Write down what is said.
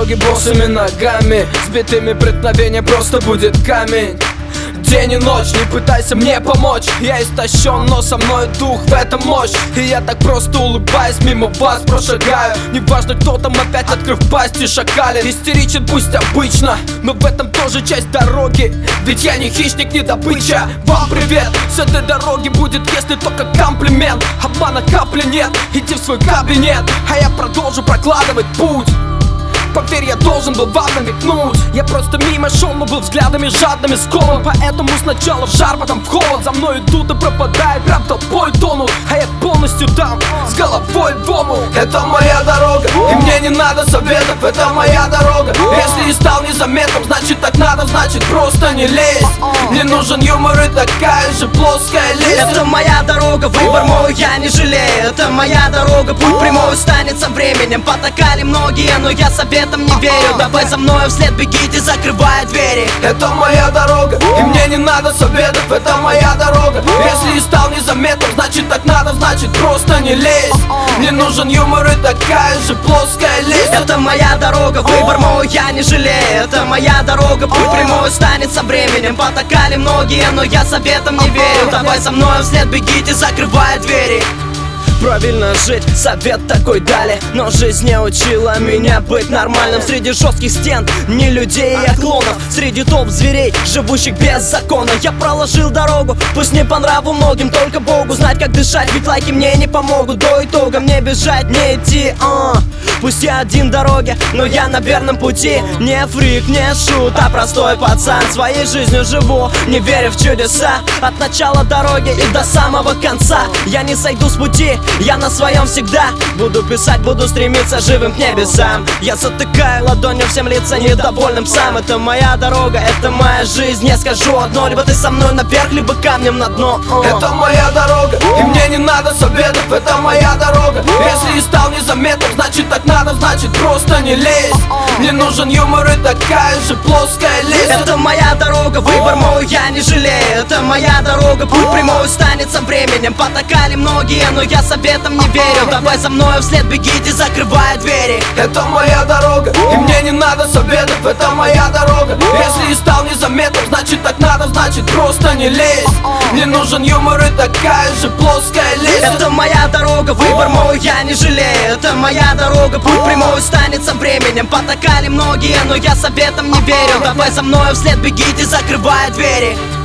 дороги босыми ногами, сбитыми преткновения просто будет камень. День и ночь, не пытайся мне помочь. Я истощен, но со мной дух, в этом мощь. И я так просто улыбаясь мимо вас прошагаю. Неважно, кто там опять, открыв пасть и шакалит. Истеричен пусть обычно, но в этом тоже часть дороги. Ведь я не хищник, не добыча. Вам привет, с этой дороги будет, если только комплимент. Обмана капли нет, иди в свой кабинет, а я продолжу прокладывать путь. Поверь, я должен был вам намекнуть. Я просто мимо шел, но был взглядами жадными скован. Поэтому сначала в жар, потом в холод. За мной идут и пропадают, прям толпой тонут. А я полностью там, с головой в омут. Это моя дорога, и мне не надо советов. Это моя дорога. Если и стал незаметным, значит так надо, значит просто не лезь. Не нужен юмор и такая же плоская лесть. Это моя дорога, выбор мой, я не жалею. Это моя дорога, путь прямой станет со временем. Потакали многие, но я советом не верю. Давай за мной вслед бегите, закрывая двери. Это моя дорога, и мне не надо советов. Это моя дорога. Если и стал незаметным, значит так надо, значит просто не лезь. Не нужен юмор и такая же плоская лесть. Это моя дорога, выбор мой, я не жалею. Это моя дорога, путь прямой станет со временем. Потакали многие, но я советом не верю. Давай за мной вслед бегите, закрывая двери. Правильно жить, совет такой дали. Но жизнь не учила меня быть нормальным. Среди жестких стен, не людей, а клонов. Среди топ зверей, живущих без закона. Я проложил дорогу, пусть не по нраву многим, только Богу знать, как дышать. Ведь лайки мне не помогут, до итога мне бежать, не идти. Пусть я один в дороге, но я на верном пути. Не фрик, не шут, а простой пацан. Своей жизнью живу, не веря в чудеса. От начала дороги и до самого конца. Я не сойду с пути, я на своем всегда. Буду писать, буду стремиться живым к небесам. Я затыкаю ладонью всем лица недовольным псам. Это моя дорога, это моя жизнь. Не скажу одно, либо ты со мной наверх, либо камнем на дно. Это моя дорога, и мне не надо советов. Это моя дорога. Если и стал незаметным, значит так надо, значит просто не лезь. Не нужен юмор и такая же плоская лесть. Это моя дорога, выбор мой, я не жалею. Это моя дорога, путь прямой станет со временем. Потакали многие, но я советом не верю. Давай за мной вслед бегите, закрывая двери. Это моя дорога, и мне не надо советов. Это моя дорога. Если и стал незаметным, значит так надо, значит просто не лезь. Не нужен юмор и такая же плоская лесть. Это моя дорога, выбор мой, я не жалею. Это моя дорога, путь прямой станет со временем. Потакали многие, но я советом не верю. Давай за мной вслед бегите, закрывая двери.